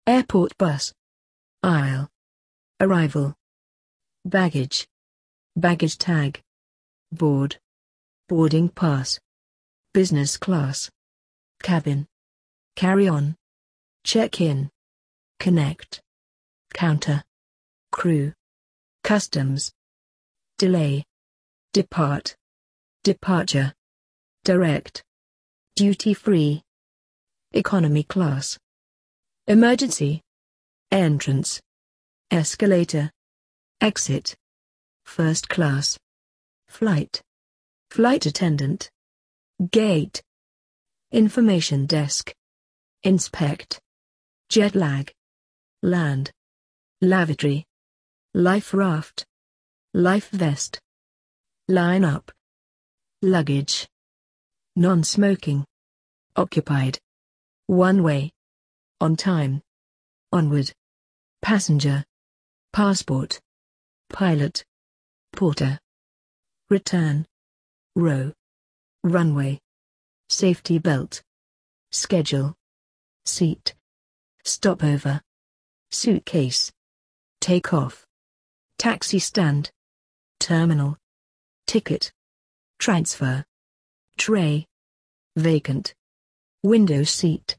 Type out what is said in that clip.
Airport bus. Aisle. Arrival. Baggage. Baggage tag. Board. Boarding pass. Business class. Cabin. Carry-on. Check-in. Connect. Counter. Crew. Customs. Delay. Depart. Departure. Direct. Duty-free. Economy class. Emergency. Entrance. Escalator. Exit. First class. Flight. Flight attendant. Gate. Information desk. Inspect. Jet lag. Land. Lavatory. Life raft. Life vest. Line up. Luggage. Non-smoking. Occupied. One way. On time. Onward. Passenger. Passport. Pilot. Porter. Return. Row. Runway. Safety belt. Schedule. Seat. Stopover. Suitcase. Take off. Taxi stand. Terminal. Ticket. Transfer. Tray. Vacant. Window seat.